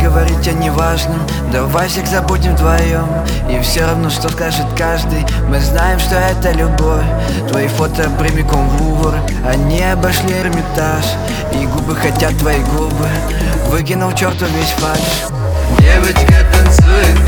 говорить о неважном. Давай всех забудем вдвоем, и все равно, что скажет каждый, мы знаем, что это любовь. Твои фото прямиком в Лувр, они обошли Эрмитаж, и губы хотят твои губы. Выкинул черту весь фальшь. Девочка танцует